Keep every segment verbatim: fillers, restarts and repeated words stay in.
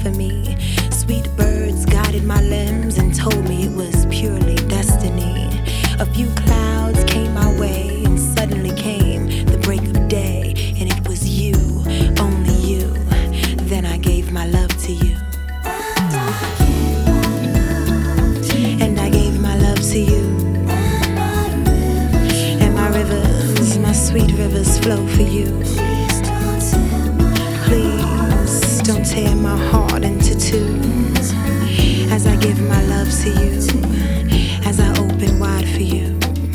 for me. Sweet birds guided my limbs and told me it was purely destiny. A few clouds came my way and suddenly came the break of day, and it was you, only you. Then I gave my love to you. And I gave my love to you. And my rivers, my sweet rivers flow for you. Please don't tear my heart into two. As I give my love to you, as I open wide for you.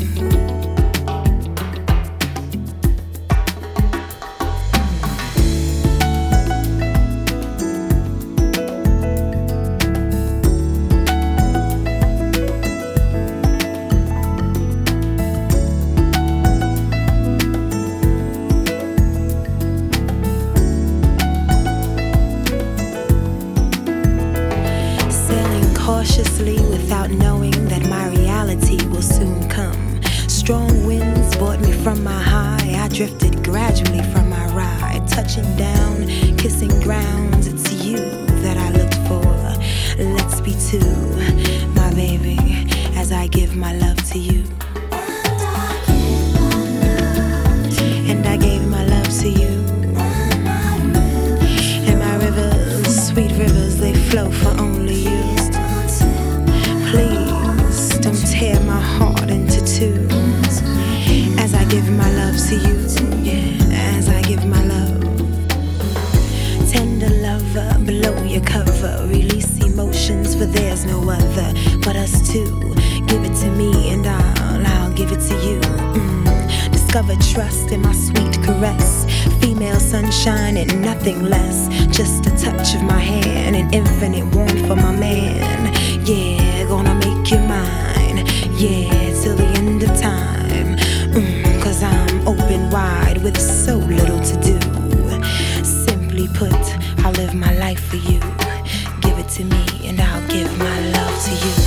Cautiously without knowing that my reality will soon come. Strong winds brought me from my high. I drifted gradually from my ride, touching down, kissing ground. It's you that I looked for. Let's be two, my baby, as I give my love to you. And I gave my love to you. And my rivers, sweet rivers, they flow for only you. Please don't tear my heart into two. As I give my love to you, yeah, as I give my love. Tender lover, below your cover, release emotions, for there's no other but us two. Give it to me and I'll, I'll give it to you. Mm. Discover trust in my sweet caress. Female sunshine and nothing less. Just a touch of my hand, an infinite warmth for my man. Yeah, gonna make you mine. Yeah, till the end of time. Mm, Cause I'm open wide with so little to do. Simply put, I'll live my life for you. Give it to me and I'll give my love to you.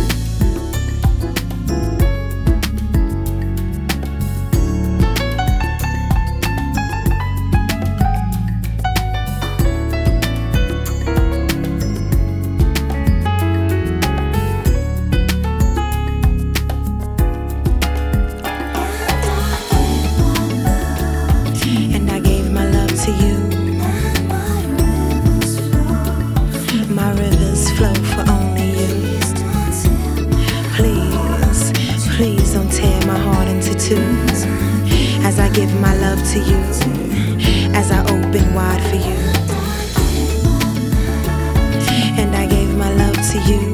My rivers flow for only you. Please, please don't tear my heart into two. As I give my love to you, as I open wide for you. And I gave my love to you.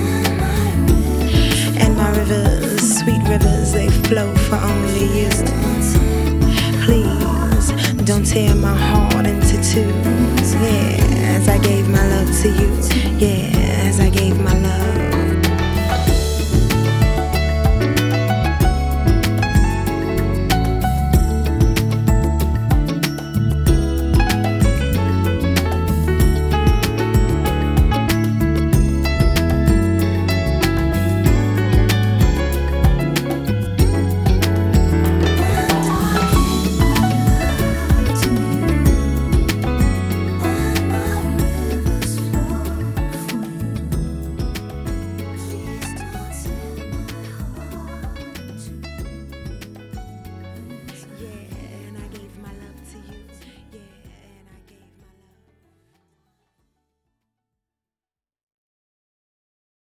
And my rivers, sweet rivers, they flow for only you. Please don't tear my heart into two. Yeah, as I gave my love to you. Yeah.